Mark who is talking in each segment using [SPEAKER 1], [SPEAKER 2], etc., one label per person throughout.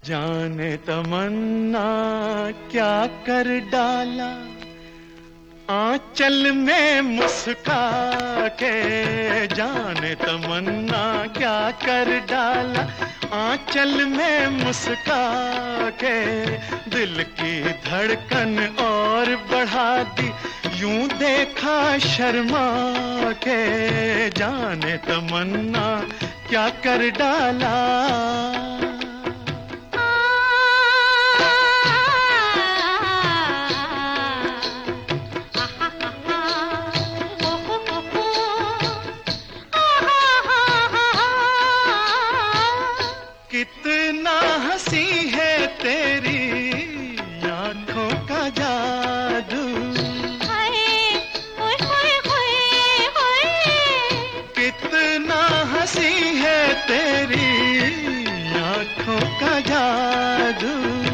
[SPEAKER 1] जाने तमन्ना क्या कर डाला आंचल में मुस्का के। जाने तमन्ना क्या कर डाला आंचल में मुस्का के। दिल की धड़कन और बढ़ा दी यूं देखा शर्मा के। जाने तमन्ना क्या कर डाला। कितना हंसी है तेरी आंखों का जादू। कितना हंसी है तेरी आंखों का जादू।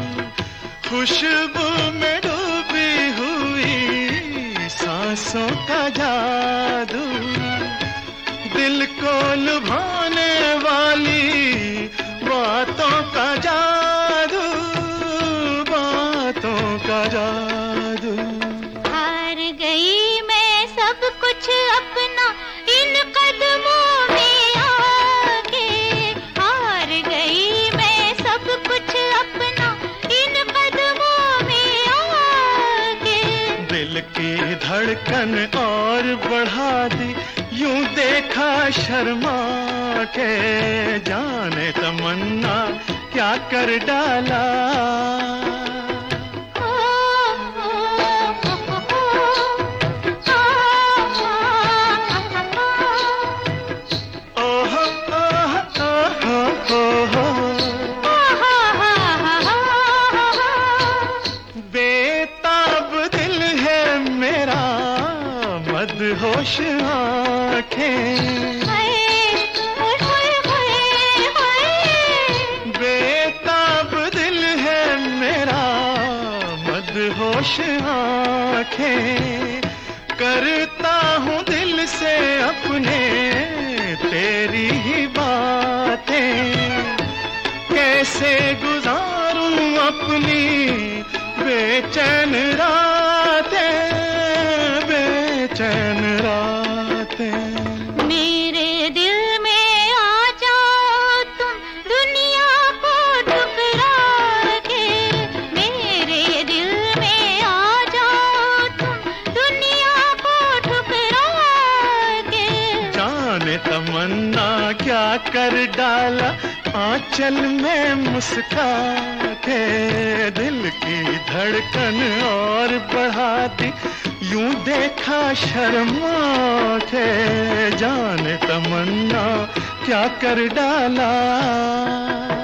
[SPEAKER 1] खुशबू में डूबी हुई सांसों का जादू। दिल को लुभाने वाली बातों का जादू। बातों का जादू।
[SPEAKER 2] हार गई मैं सब कुछ अपना इन कदमों में आके। हार गई मैं सब कुछ अपना इन कदमों में आके।
[SPEAKER 1] दिल की धड़कन और बढ़ा दी यूं देखा शर्मा के। जाने तमन्ना क्या कर डाला। ओहो ओहो ओहो बेताब दिल है मेरा मदहोश आँखें। बेताब दिल है मेरा मदहोश आँखें। करता हूँ दिल से अपने तेरी ही बातें। कैसे गुजारूं अपनी बेचैन रातें। बेचैन रातें।
[SPEAKER 2] मेरे दिल में आ जाओ तुम दुनिया को ठुकरा के। मेरे दिल में आ जाओ तुम दुनिया को ठुकरा के।
[SPEAKER 1] जाने तमन्ना क्या कर डाला आंचल में मुस्का के। दिल की धड़कन और बढ़ा दी यूं देखा शर्मा के। जाने तमन्ना क्या कर डाला।